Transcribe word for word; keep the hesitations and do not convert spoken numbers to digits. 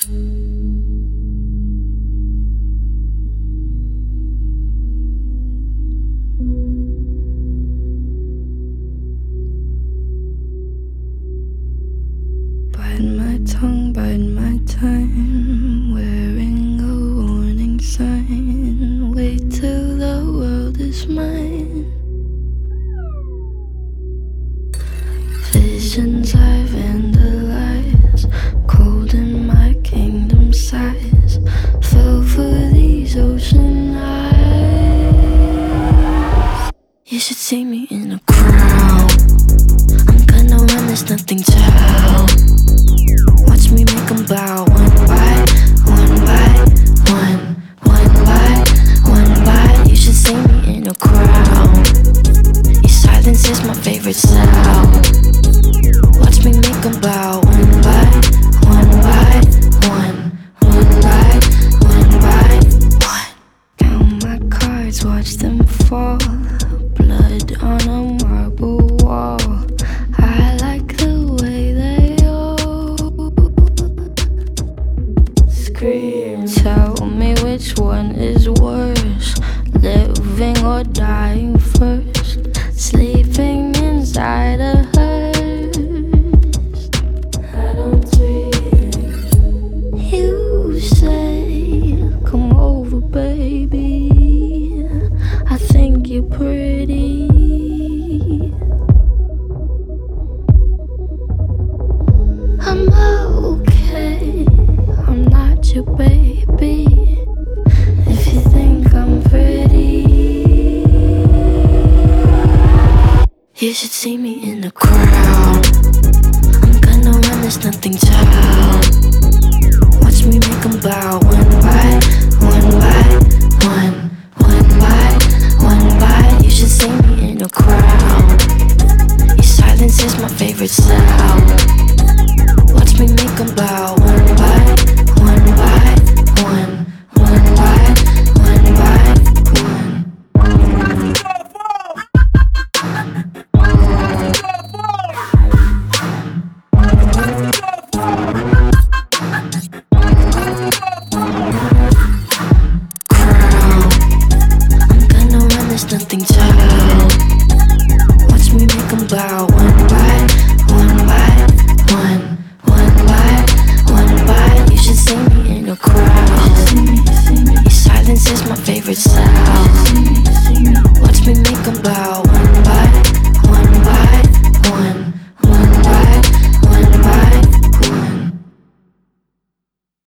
Bite my tongue, bite my time, wearing a warning sign. Wait till the world is mine. Visions I vandalize, cold in my kingdom size. Fell for these ocean eyes. You should see me in a crowd. I'm gonna run, there's nothing to help. Watch me make them bow, one by one by one, one by one by. You should see me in a crowd. Your silence is my favorite sound. Watch me make them bow, one by one by one, one by one by one. Count my cards, watch them fall. Blood on a marble wall. I like the way they all scream. Tell me which one is worse, living or dying first. Sleeping inside a hearse. I don't dream. You say, come over, baby. I think you're pretty. I'm okay, I'm not your baby. If you think I'm pretty, you should see me in the crowd. I'm gonna run, there's nothing to hide.